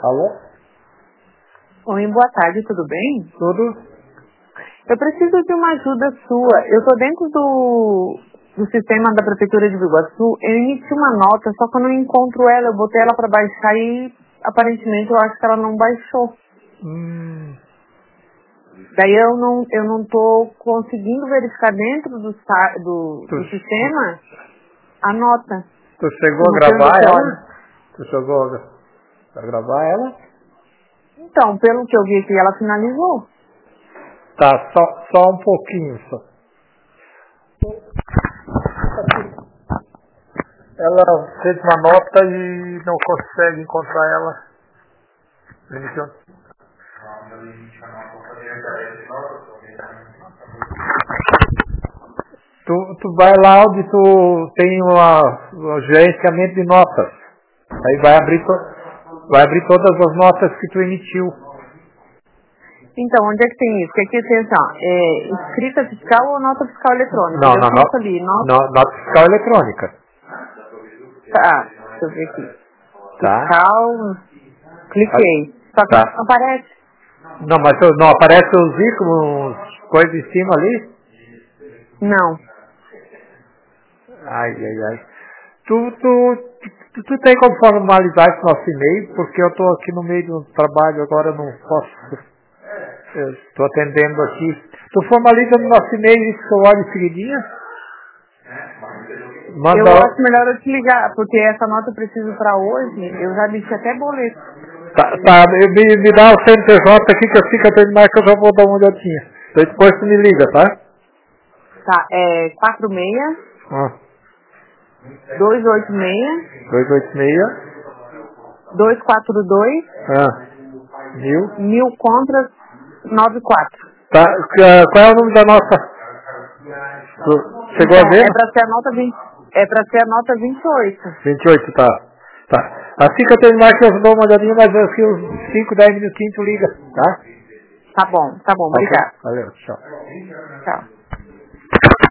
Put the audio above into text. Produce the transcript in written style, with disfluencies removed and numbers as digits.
Alô? Oi, boa tarde, tudo bem? Tudo? Eu preciso de uma ajuda sua. Eu estou dentro do sistema da Prefeitura de Biguaçu. Eu emiti uma nota, só que eu não encontro ela. Eu botei ela para baixar e aparentemente eu acho que ela não baixou. Daí eu não tô conseguindo verificar dentro do sistema a nota. Tu chegou a gravar ela? Tu chegou a gravar ela? Então, pelo que eu vi aqui, ela finalizou. Tá, só um pouquinho só. Ela fez uma nota e não consegue encontrar ela. Tu vai lá onde tu tem o gerenciamento de notas. Aí vai abrir todas as notas que tu emitiu. Então, onde é que tem isso? Que aqui tem assim, ó, escrita fiscal ou nota fiscal eletrônica? Não, eu clico ali, nota fiscal eletrônica. Tá, deixa eu ver aqui. Tá. Fiscal, cliquei. Só que não aparece. Não, mas não aparece os ícones, coisas em cima ali? Não. Ai. Tu tem como formalizar esse nosso e-mail? Porque eu estou aqui no meio do trabalho, agora eu não posso. Eu estou atendendo aqui. Tu formaliza no nosso e-mail isso que eu olho em seguidinha? Eu acho melhor eu te ligar, porque essa nota eu preciso para hoje. Eu já deixei até boleto. Tá, me dá o CNPJ aqui que eu fico a terminar que eu já vou dar uma olhadinha. Depois tu me liga, tá? Tá, 46 286 242 1000 contra 94. Tá, qual é o nome da nota? Chegou a ver? É pra ser a nota 20. É pra ser a nota 28. 28, tá. Assim que eu terminar que eu dou uma olhadinha, mas aqui uns 5, 10 minutinhos tu liga, tá? Tá bom, obrigado. Valeu, tchau. Tchau.